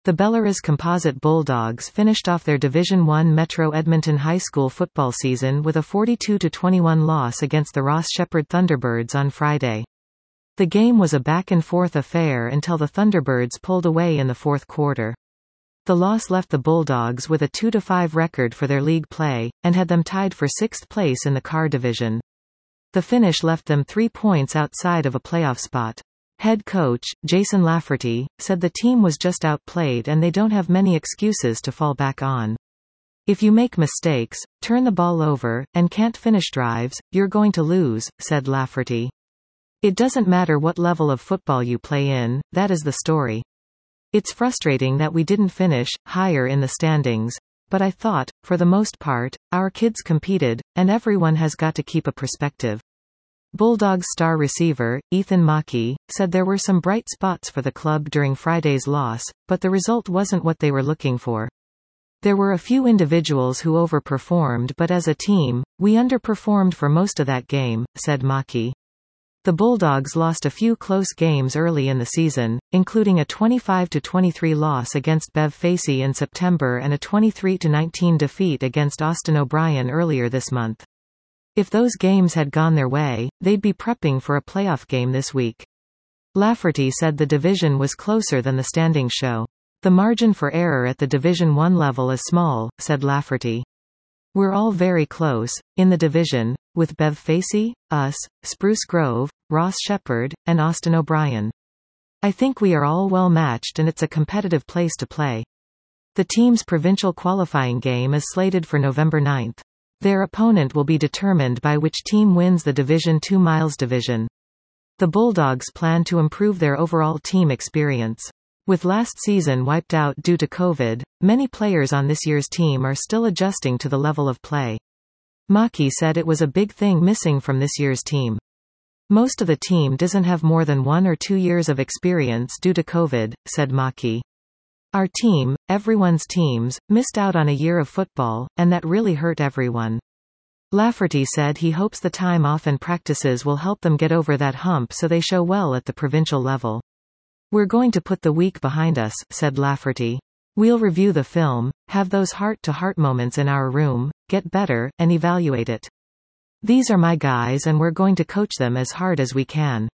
The Belarus Composite Bulldogs finished off their Division I Metro Edmonton High School football season with a 42-21 loss against the Ross Shepherd Thunderbirds on Friday. The game was a back-and-forth affair until the Thunderbirds pulled away in the fourth quarter. The loss left the Bulldogs with a 2-5 record for their league play, and had them tied for sixth place in the Car Division. The finish left them 3 points outside of a playoff spot. Head coach, Jason Lafferty, said the team was just outplayed and they don't have many excuses to fall back on. If you make mistakes, turn the ball over, and can't finish drives, you're going to lose, said Lafferty. It doesn't matter what level of football you play in, that is the story. It's frustrating that we didn't finish higher in the standings, but I thought, for the most part, our kids competed, and everyone has got to keep a perspective. Bulldogs star receiver, Ethan Mackey, said there were some bright spots for the club during Friday's loss, but the result wasn't what they were looking for. There were a few individuals who overperformed, but as a team, we underperformed for most of that game, said Mackey. The Bulldogs lost a few close games early in the season, including a 25-23 loss against Bev Facey in September and a 23-19 defeat against Austin O'Brien earlier this month. If those games had gone their way, they'd be prepping for a playoff game this week. Lafferty said the division was closer than the standings show. The margin for error at the Division I level is small, said Lafferty. We're all very close, in the division, with Bev Facey, us, Spruce Grove, Ross Shepherd, and Austin O'Brien. I think we are all well matched and it's a competitive place to play. The team's provincial qualifying game is slated for November 9. Their opponent will be determined by which team wins the Division II Miles Division. The Bulldogs plan to improve their overall team experience. With last season wiped out due to COVID, many players on this year's team are still adjusting to the level of play. Mackey said it was a big thing missing from this year's team. Most of the team doesn't have more than 1 or 2 years of experience due to COVID, said Mackey. Our team, everyone's teams, missed out on a year of football, and that really hurt everyone. Lafferty said he hopes the time off and practices will help them get over that hump so they show well at the provincial level. We're going to put the week behind us, said Lafferty. We'll review the film, have those heart-to-heart moments in our room, get better, and evaluate it. These are my guys and we're going to coach them as hard as we can.